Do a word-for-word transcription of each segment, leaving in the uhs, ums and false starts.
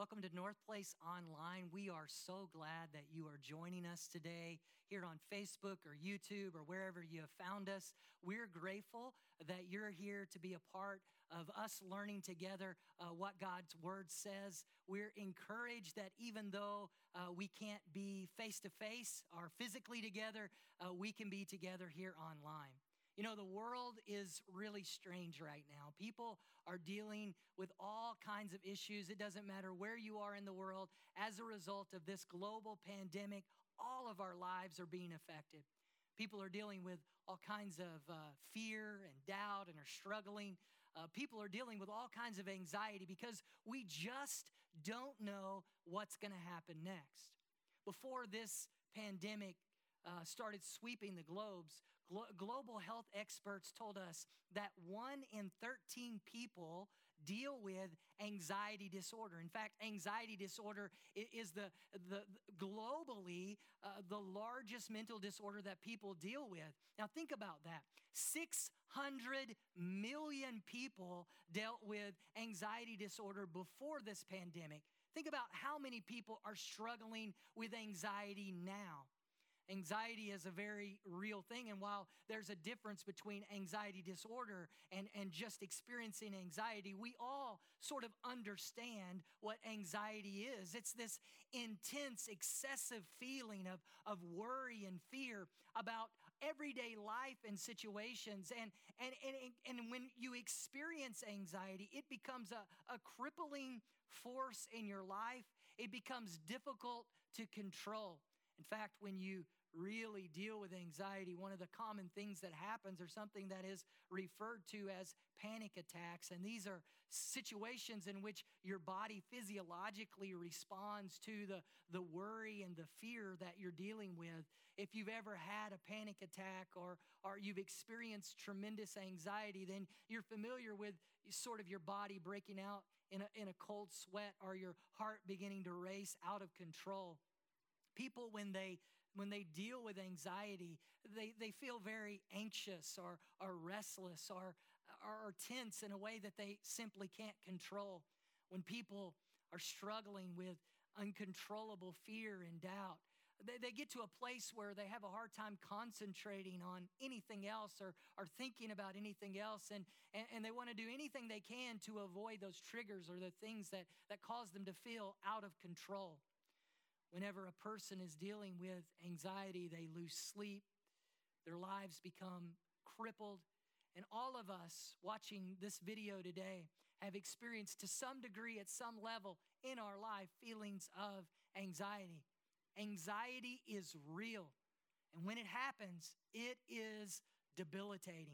Welcome to North Place Online. We are so glad that you are joining us today here on Facebook or YouTube or wherever you have found us. We're grateful that you're here to be a part of us learning together uh, what God's Word says. We're encouraged that even though uh, we can't be face-to-face or physically together, uh, we can be together here online. You know, the world is really strange right now. People are dealing with all kinds of issues. It doesn't matter where you are in the world. As a result of this global pandemic, all of our lives are being affected. People are dealing with all kinds of uh, fear and doubt and are struggling. Uh, people are dealing with all kinds of anxiety because we just don't know what's going to happen next. Before this pandemic uh, started sweeping the globes, glo- global health experts told us that one in thirteen people deal with anxiety disorder. In fact, anxiety disorder is the, the globally uh, the largest mental disorder that people deal with. Now think about that. six hundred million people dealt with anxiety disorder before this pandemic. Think about how many people are struggling with anxiety now. Anxiety is a very real thing, and while there's a difference between anxiety disorder and, and just experiencing anxiety, we all sort of understand what anxiety is. It's this intense, excessive feeling of, of worry and fear about everyday life and situations. And, and, and, and when you experience anxiety, it becomes a, a crippling force in your life. It becomes difficult to control. In fact, when you really deal with anxiety, one of the common things that happens are something that is referred to as panic attacks. And these are situations in which your body physiologically responds to the, the worry and the fear that you're dealing with. If you've ever had a panic attack or, or you've experienced tremendous anxiety, then you're familiar with sort of your body breaking out in a, in a cold sweat or your heart beginning to race out of control. People, when they when they deal with anxiety, they, they feel very anxious or, or restless or, or tense in a way that they simply can't control. When people are struggling with uncontrollable fear and doubt, they, they get to a place where they have a hard time concentrating on anything else or, or thinking about anything else, and, and, and they want to do anything they can to avoid those triggers or the things that, that cause them to feel out of control. Whenever a person is dealing with anxiety, they lose sleep, their lives become crippled, and all of us watching this video today have experienced to some degree at some level in our life feelings of anxiety. Anxiety is real, and when it happens, it is debilitating.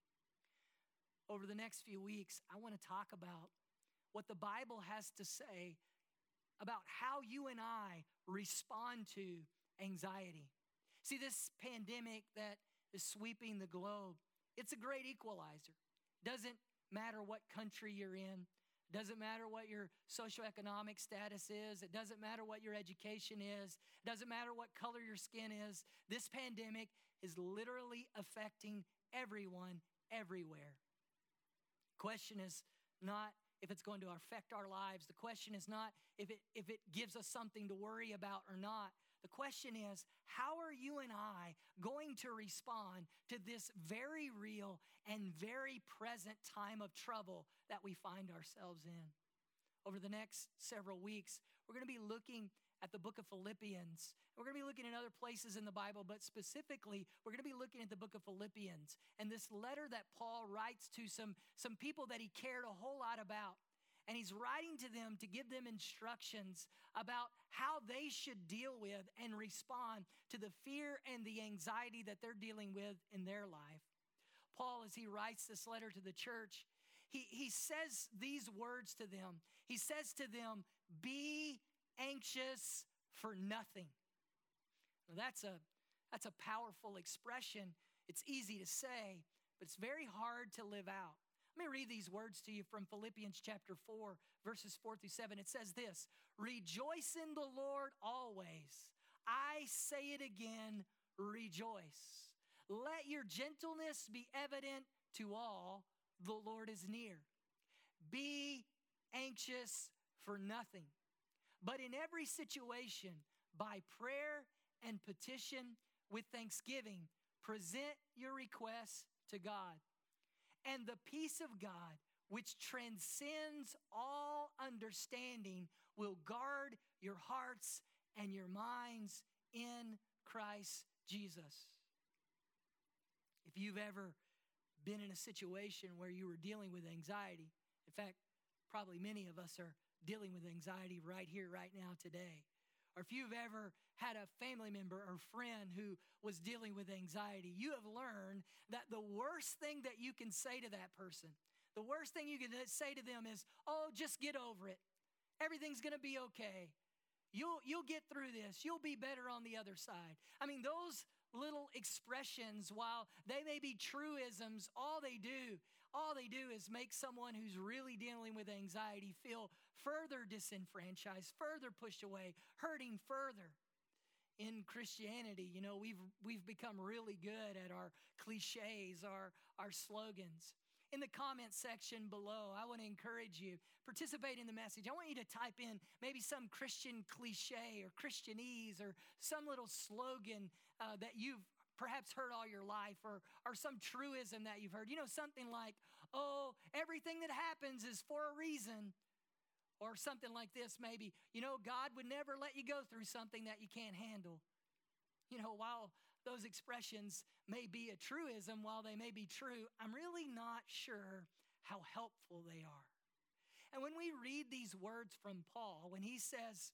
Over the next few weeks, I want to talk about what the Bible has to say about how you and I respond to anxiety. See, this pandemic that is sweeping the globe, it's a great equalizer. Doesn't matter what country you're in. Doesn't matter what your socioeconomic status is. It doesn't matter what your education is. It doesn't matter what color your skin is. This pandemic is literally affecting everyone everywhere. Question is not if it's going to affect our lives. The question is not if it, if it gives us something to worry about or not. The question is, how are you and I going to respond to this very real and very present time of trouble that we find ourselves in? Over the next several weeks, we're going to be looking at the book of Philippians. We're going to be looking at other places in the Bible, but specifically, we're going to be looking at the book of Philippians and this letter that Paul writes to some, some people that he cared a whole lot about. And he's writing to them to give them instructions about how they should deal with and respond to the fear and the anxiety that they're dealing with in their life. Paul, as he writes this letter to the church, he, he says these words to them. He says to them, "Be anxious for nothing." Now that's a, that's a powerful expression. It's easy to say, but it's very hard to live out. Let me read these words to you from Philippians chapter four, verses four through seven. It says this: "Rejoice in the Lord always. I say it again, rejoice. Let your gentleness be evident to all. The Lord is near. Be anxious for nothing, But in every situation, by prayer and petition with thanksgiving, present your requests to God. And the peace of God, which transcends all understanding, will guard your hearts and your minds in Christ Jesus. If you've ever been in a situation where you were dealing with anxiety, in fact, probably many of us are dealing with anxiety right here, right now, today. Or if you've ever had a family member or friend who was dealing with anxiety, you have learned that the worst thing that you can say to that person, the worst thing you can say to them is, oh, just get over it. Everything's going to be okay. You'll, you'll get through this. You'll be better on the other side. I mean, those little expressions, while they may be truisms, all they do All they do is make someone who's really dealing with anxiety feel further disenfranchised, further pushed away, hurting further. In Christianity, you know, we've we've become really good at our cliches, our, our slogans. In the comment section below, I want to encourage you, participate in the message. I want you to type in maybe some Christian cliche or Christianese or some little slogan uh, that you've perhaps heard all your life, or, or some truism that you've heard. You know, something like, oh, everything that happens is for a reason. Or something like this maybe, you know, God would never let you go through something that you can't handle. You know, while those expressions may be a truism, while they may be true, I'm really not sure how helpful they are. And when we read these words from Paul, when he says,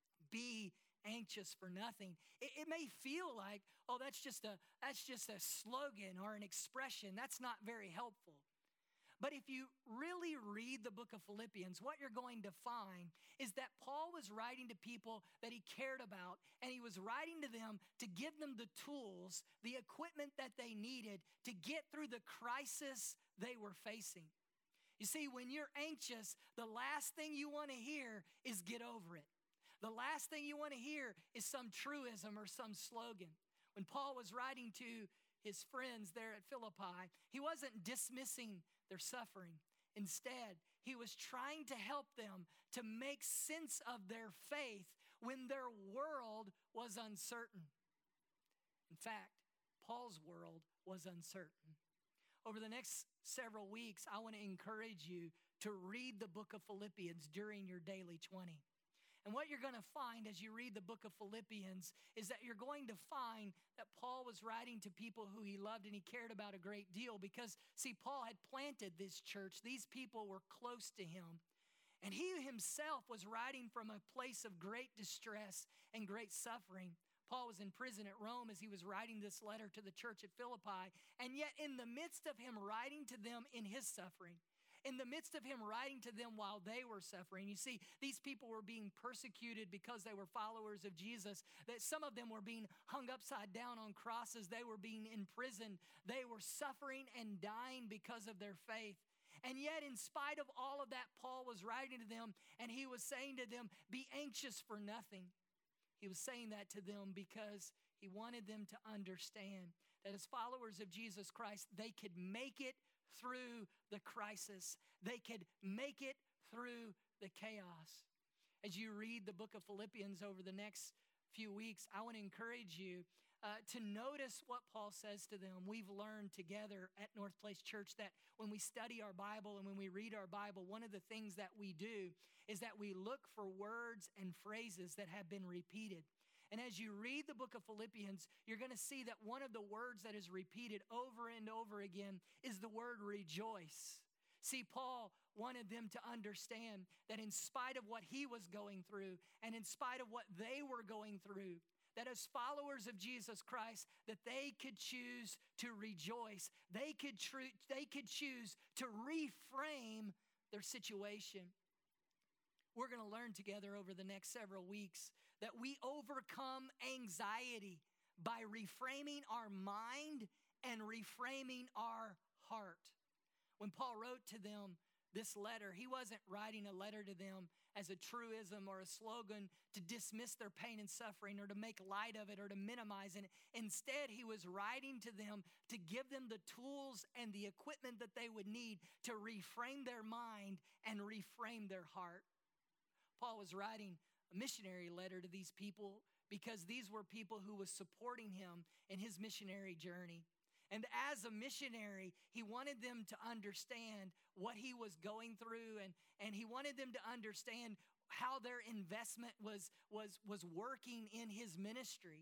be anxious for nothing, it, it may feel like, oh, that's just a that's just a slogan or an expression. That's not very helpful. But if you really read the book of Philippians, what you're going to find is that Paul was writing to people that he cared about, and he was writing to them to give them the tools, the equipment that they needed to get through the crisis they were facing. You see, when you're anxious, the last thing you want to hear is get over it. The last thing you want to hear is some truism or some slogan. When Paul was writing to his friends there at Philippi, he wasn't dismissing their suffering. Instead, he was trying to help them to make sense of their faith when their world was uncertain. In fact, Paul's world was uncertain. Over the next several weeks, I want to encourage you to read the book of Philippians during your daily twenty. And what you're going to find as you read the book of Philippians is that you're going to find that Paul was writing to people who he loved and he cared about a great deal because, see, Paul had planted this church. These people were close to him. And he himself was writing from a place of great distress and great suffering. Paul was in prison at Rome as he was writing this letter to the church at Philippi. And yet in the midst of him writing to them in his suffering, in the midst of him writing to them while they were suffering. You see, these people were being persecuted because they were followers of Jesus, that some of them were being hung upside down on crosses. They were being imprisoned. They were suffering and dying because of their faith. And yet, in spite of all of that, Paul was writing to them, and he was saying to them, be anxious for nothing. He was saying that to them because he wanted them to understand that as followers of Jesus Christ, they could make it through the crisis. They could make it through the chaos. As you read the book of Philippians over the next few weeks, I want to encourage you uh, to notice what Paul says to them. We've learned together at North Place Church that when we study our Bible and when we read our Bible, one of the things that we do is that we look for words and phrases that have been repeated. And as you read the book of Philippians, you're going to see that one of the words that is repeated over and over again is the word rejoice. See, Paul wanted them to understand that in spite of what he was going through and in spite of what they were going through, that as followers of Jesus Christ, that they could choose to rejoice. They could, tr- they could choose to reframe their situation. We're going to learn together over the next several weeks that we overcome anxiety by reframing our mind and reframing our heart. When Paul wrote to them this letter, he wasn't writing a letter to them as a truism or a slogan to dismiss their pain and suffering or to make light of it or to minimize it. Instead, he was writing to them to give them the tools and the equipment that they would need to reframe their mind and reframe their heart. Paul was writing a missionary letter to these people because these were people who was supporting him in his missionary journey. And as a missionary, he wanted them to understand what he was going through, and, and he wanted them to understand how their investment was, was, was working in his ministry.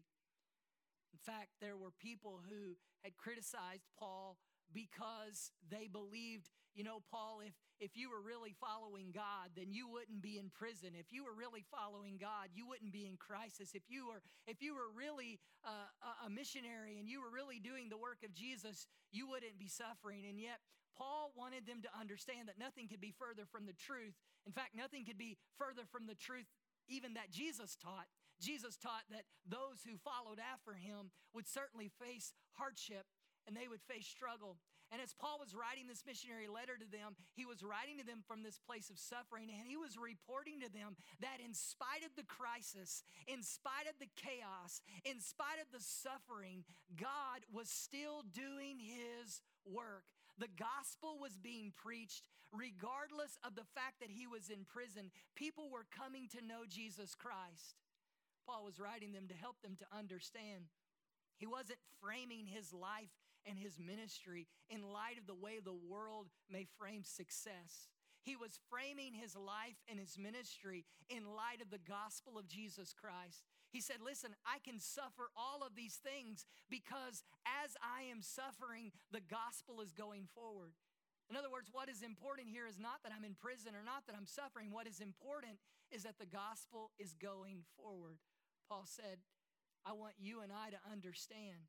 In fact, there were people who had criticized Paul because they believed, you know, Paul, if, if you were really following God, then you wouldn't be in prison. If you were really following God, you wouldn't be in crisis. If you were, if you were really uh, a missionary and you were really doing the work of Jesus, you wouldn't be suffering. And yet, Paul wanted them to understand that nothing could be further from the truth. In fact, nothing could be further from the truth even that Jesus taught. Jesus taught that those who followed after him would certainly face hardship and they would face struggle. And as Paul was writing this missionary letter to them, he was writing to them from this place of suffering, and he was reporting to them that in spite of the crisis, in spite of the chaos, in spite of the suffering, God was still doing his work. The gospel was being preached regardless of the fact that he was in prison. People were coming to know Jesus Christ. Paul was writing them to help them to understand. He wasn't framing his life and his ministry in light of the way the world may frame success. He was framing his life and his ministry in light of the gospel of Jesus Christ. He said, listen, I can suffer all of these things because as I am suffering, the gospel is going forward. In other words, what is important here is not that I'm in prison or not that I'm suffering. What is important is that the gospel is going forward. Paul said, I want you and I to understand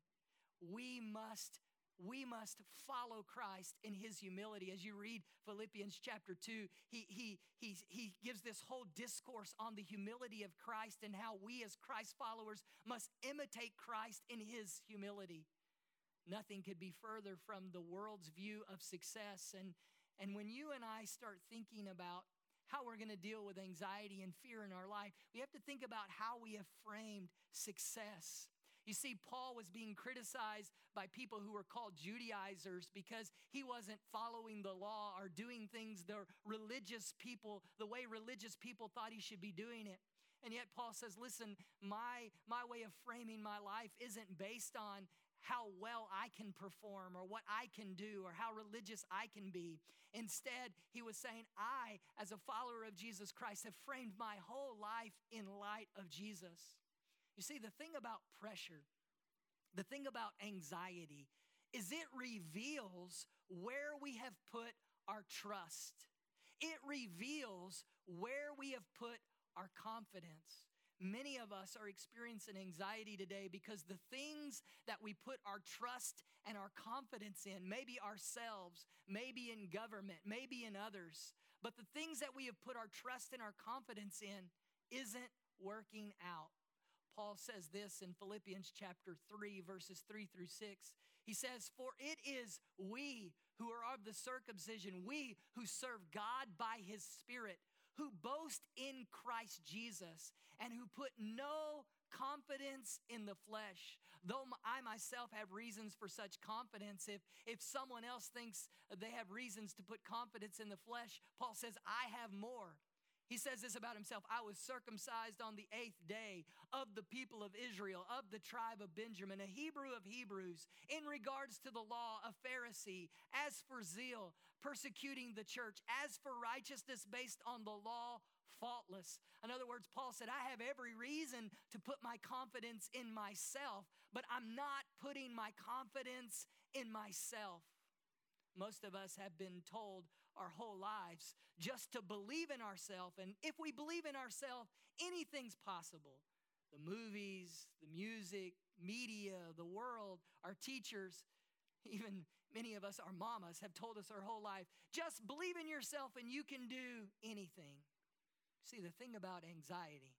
we must We must follow Christ in his humility. As you read Philippians chapter two, he, he, he, he gives this whole discourse on the humility of Christ and how we as Christ followers must imitate Christ in his humility. Nothing could be further from the world's view of success. And, and when you and I start thinking about how we're going to deal with anxiety and fear in our life, we have to think about how we have framed success. You see, Paul was being criticized by people who were called Judaizers because he wasn't following the law or doing things the religious people, the way religious people thought he should be doing it. And yet Paul says, listen, my, my way of framing my life isn't based on how well I can perform or what I can do or how religious I can be. Instead, he was saying, I, as a follower of Jesus Christ, have framed my whole life in light of Jesus. You see, the thing about pressure, the thing about anxiety, is it reveals where we have put our trust. It reveals where we have put our confidence. Many of us are experiencing anxiety today because the things that we put our trust and our confidence in, maybe ourselves, maybe in government, maybe in others, but the things that we have put our trust and our confidence in isn't working out. Paul says this in Philippians chapter three, verses three through six. He says, for it is we who are of the circumcision, we who serve God by his Spirit, who boast in Christ Jesus, and who put no confidence in the flesh. Though I myself have reasons for such confidence, if, if someone else thinks they have reasons to put confidence in the flesh, Paul says, I have more. He says this about himself, I was circumcised on the eighth day of the people of Israel, of the tribe of Benjamin, a Hebrew of Hebrews, in regards to the law, a Pharisee, as for zeal, persecuting the church, as for righteousness based on the law, faultless. In other words, Paul said, I have every reason to put my confidence in myself, but I'm not putting my confidence in myself. Most of us have been told our whole lives just to believe in ourselves. And if we believe in ourselves, anything's possible. The movies, the music, media, the world, our teachers, even many of us, our mamas, have told us our whole life, just believe in yourself and you can do anything. See, the thing about anxiety,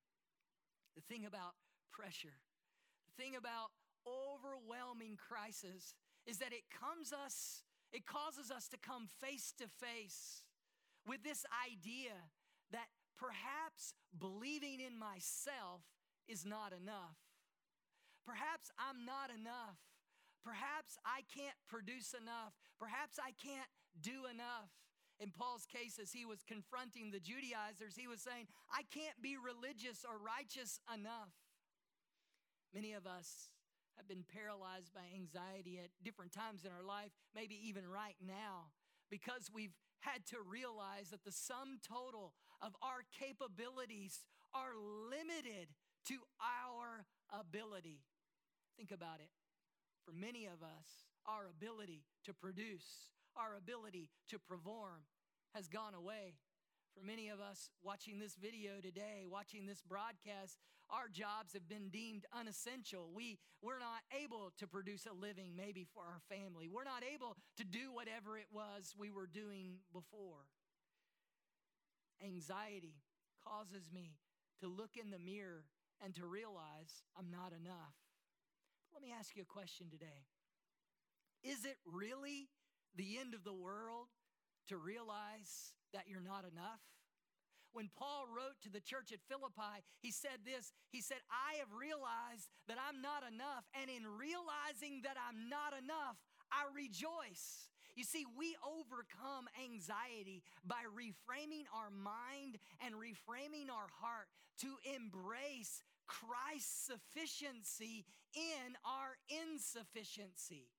the thing about pressure, the thing about overwhelming crisis is that it comes us It causes us to come face to face with this idea that perhaps believing in myself is not enough. Perhaps I'm not enough. Perhaps I can't produce enough. Perhaps I can't do enough. In Paul's case, as he was confronting the Judaizers, he was saying, I can't be religious or righteous enough. Many of us have been paralyzed by anxiety at different times in our life, maybe even right now, because we've had to realize that the sum total of our capabilities are limited to our ability. Think about it. For many of us, our ability to produce, our ability to perform has gone away. For many of us watching this video today, watching this broadcast, our jobs have been deemed unessential. We, we're not able to produce a living maybe for our family. We're not able to do whatever it was we were doing before. Anxiety causes me to look in the mirror and to realize I'm not enough. Let me ask you a question today. Is it really the end of the world to realize that you're not enough? When Paul wrote to the church at Philippi, he said this, he said, I have realized that I'm not enough, and in realizing that I'm not enough, I rejoice. You see, we overcome anxiety by reframing our mind and reframing our heart to embrace Christ's sufficiency in our insufficiency.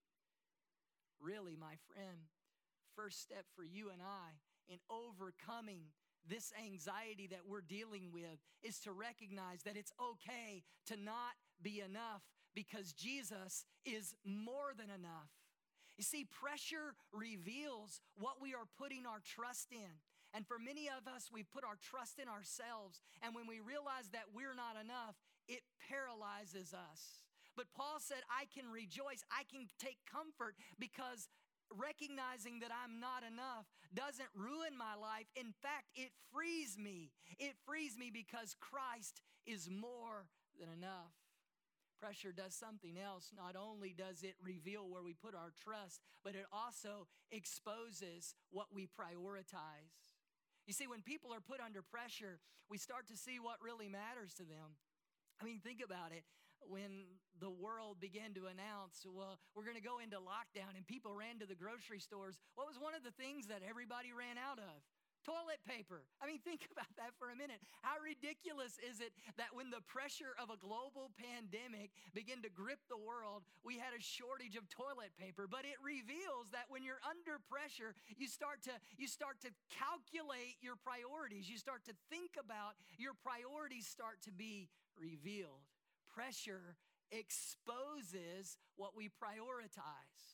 Really, my friend, first step for you and I in overcoming this anxiety that we're dealing with is to recognize that it's okay to not be enough because Jesus is more than enough. You see, pressure reveals what we are putting our trust in. And for many of us, we put our trust in ourselves. And when we realize that we're not enough, it paralyzes us. But Paul said, I can rejoice, I can take comfort because recognizing that I'm not enough doesn't ruin my life. In fact, it frees me. It frees me because Christ is more than enough. Pressure does something else. Not only does it reveal where we put our trust, but it also exposes what we prioritize. You see, when people are put under pressure, we start to see what really matters to them. I mean, think about it. When the world began to announce, well, we're going to go into lockdown, and people ran to the grocery stores, what was one of the things that everybody ran out of? Toilet paper. I mean, think about that for a minute. How ridiculous is it that when the pressure of a global pandemic began to grip the world, we had a shortage of toilet paper? But it reveals that when you're under pressure, you start to you start to calculate your priorities. You start to think about your priorities start to be revealed. Pressure exposes what we prioritize.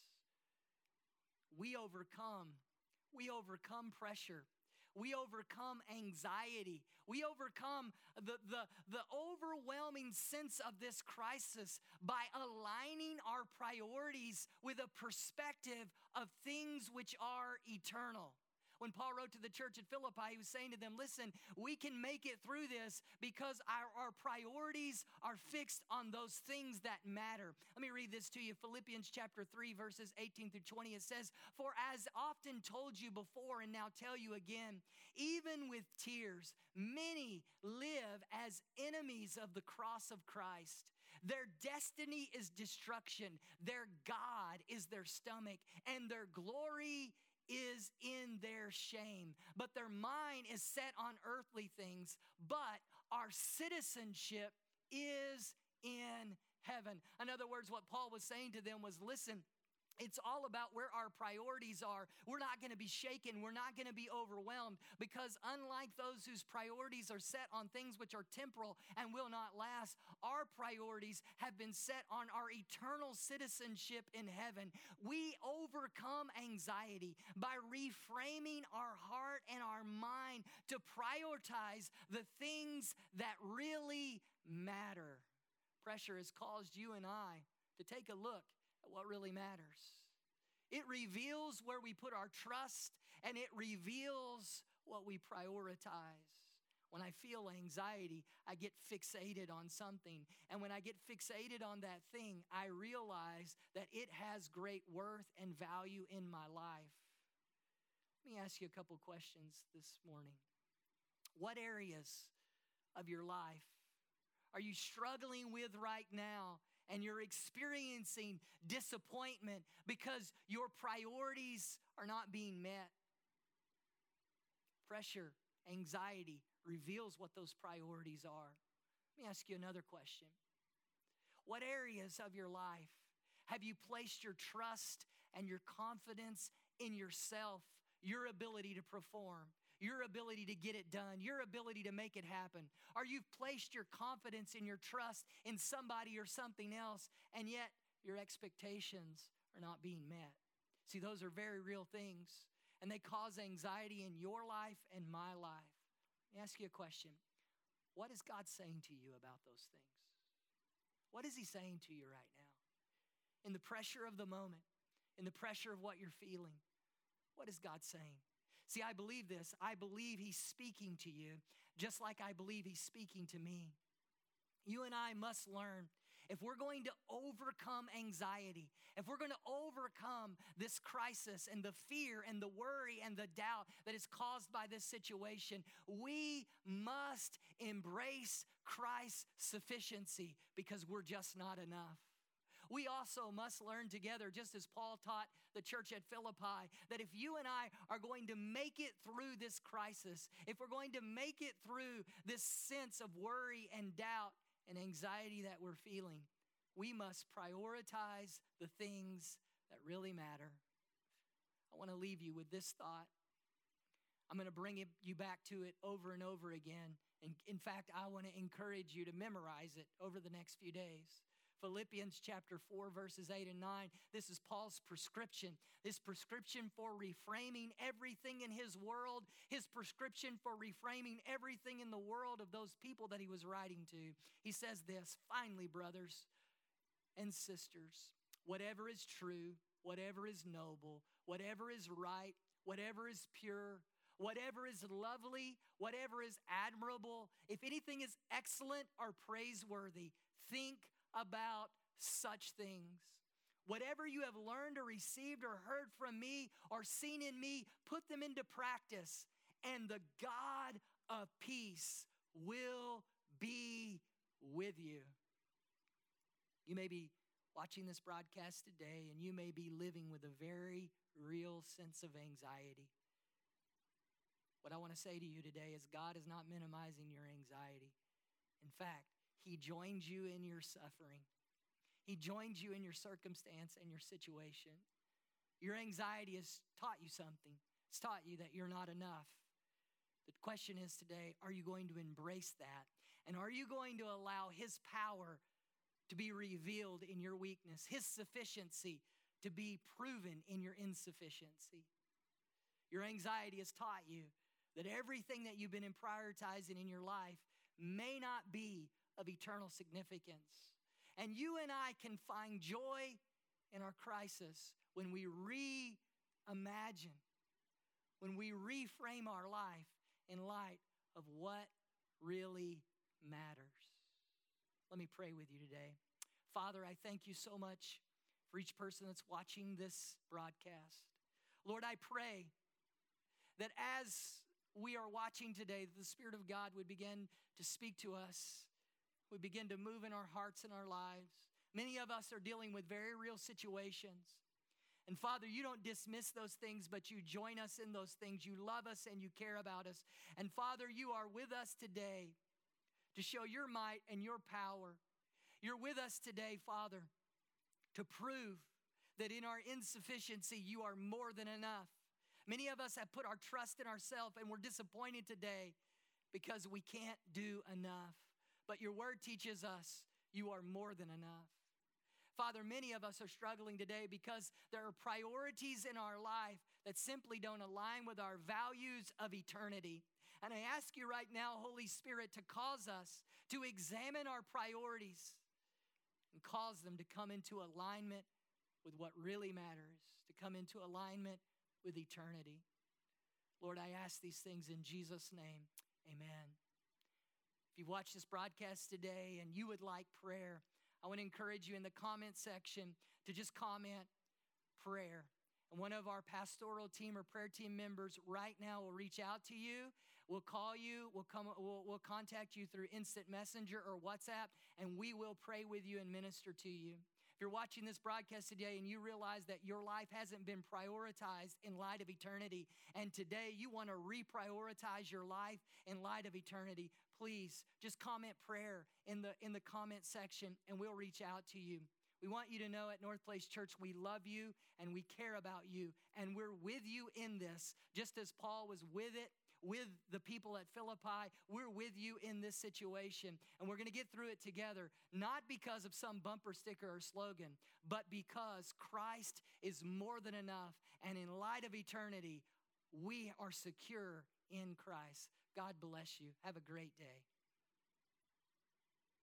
We overcome. We overcome pressure. We overcome anxiety. We overcome the, the, the overwhelming sense of this crisis by aligning our priorities with a perspective of things which are eternal. When Paul wrote to the church at Philippi, he was saying to them, listen, we can make it through this because our, our priorities are fixed on those things that matter. Let me read this to you. Philippians chapter three, verses eighteen through twenty. It says, for as often told you before and now tell you again, even with tears, many live as enemies of the cross of Christ. Their destiny is destruction. Their God is their stomach, and their glory is in their shame. But their mind is set on earthly things, but our citizenship is in heaven. In other words, what Paul was saying to them was, listen, it's all about where our priorities are. We're not going to be shaken. We're not going to be overwhelmed because unlike those whose priorities are set on things which are temporal and will not last, our priorities have been set on our eternal citizenship in heaven. We overcome anxiety by reframing our heart and our mind to prioritize the things that really matter. Pressure has caused you and I to take a look at what really matters. It reveals where we put our trust, and it reveals what we prioritize. When I feel anxiety, I get fixated on something. And when I get fixated on that thing, I realize that it has great worth and value in my life. Let me ask you a couple questions this morning. What areas of your life are you struggling with right now? And you're experiencing disappointment because your priorities are not being met? Pressure, anxiety reveals what those priorities are. Let me ask you another question. What areas of your life have you placed your trust and your confidence in yourself, your ability to perform, your ability to get it done, your ability to make it happen? Or you've placed your confidence and your trust in somebody or something else, and yet your expectations are not being met? See, those are very real things, and they cause anxiety in your life and my life. Let me ask you a question. What is God saying to you about those things? What is he saying to you right now? In the pressure of the moment, in the pressure of what you're feeling, what is God saying? See, I believe this. I believe he's speaking to you, just like I believe he's speaking to me. You and I must learn, if we're going to overcome anxiety, if we're going to overcome this crisis and the fear and the worry and the doubt that is caused by this situation, we must embrace Christ's sufficiency, because we're just not enough. We also must learn together, just as Paul taught the church at Philippi, that if you and I are going to make it through this crisis, if we're going to make it through this sense of worry and doubt and anxiety that we're feeling, we must prioritize the things that really matter. I want to leave you with this thought. I'm going to bring you back to it over and over again. And in fact, I want to encourage you to memorize it over the next few days. Philippians chapter four, verses eight and nine. This is Paul's prescription. This prescription for reframing everything in his world. His prescription for reframing everything in the world of those people that he was writing to. He says this, finally, brothers and sisters, whatever is true, whatever is noble, whatever is right, whatever is pure, whatever is lovely, whatever is admirable, if anything is excellent or praiseworthy, think about such things. Whatever you have learned or received or heard from me or seen in me, put them into practice, and the God of peace will be with you. You may be watching this broadcast today, and you may be living with a very real sense of anxiety. What I want to say to you today is God is not minimizing your anxiety. In fact, he joins you in your suffering. He joins you in your circumstance and your situation. Your anxiety has taught you something. It's taught you that you're not enough. The question is today, are you going to embrace that? And are you going to allow his power to be revealed in your weakness, his sufficiency to be proven in your insufficiency? Your anxiety has taught you that everything that you've been prioritizing in your life may not be of eternal significance. And you and I can find joy in our crisis when we reimagine, when we reframe our life in light of what really matters. Let me pray with you today. Father, I thank you so much for each person that's watching this broadcast. Lord, I pray that as we are watching today, the Spirit of God would begin to speak to us, would begin to move in our hearts and our lives. Many of us are dealing with very real situations. And Father, you don't dismiss those things, but you join us in those things. You love us and you care about us. And Father, you are with us today to show your might and your power. You're with us today, Father, to prove that in our insufficiency, you are more than enough. Many of us have put our trust in ourselves, and we're disappointed today because we can't do enough. But your word teaches us you are more than enough. Father, many of us are struggling today because there are priorities in our life that simply don't align with our values of eternity. And I ask you right now, Holy Spirit, to cause us to examine our priorities and cause them to come into alignment with what really matters, to come into alignment with eternity. Lord, I ask these things in Jesus' name. Amen. If you've watched this broadcast today and you would like prayer, I want to encourage you in the comment section to just comment prayer. And one of our pastoral team or prayer team members right now will reach out to you. We'll call you. We'll come. We'll, we'll contact you through instant messenger or WhatsApp, and we will pray with you and minister to you. If you're watching this broadcast today and you realize that your life hasn't been prioritized in light of eternity, and today you want to reprioritize your life in light of eternity, please just comment prayer in the, in the comment section and we'll reach out to you. We want you to know at North Place Church, we love you and we care about you, and we're with you in this. Just as Paul was with it, with the people at Philippi, we're with you in this situation, and we're going to get through it together, not because of some bumper sticker or slogan, but because Christ is more than enough, and in light of eternity, we are secure in Christ. God bless you. Have a great day.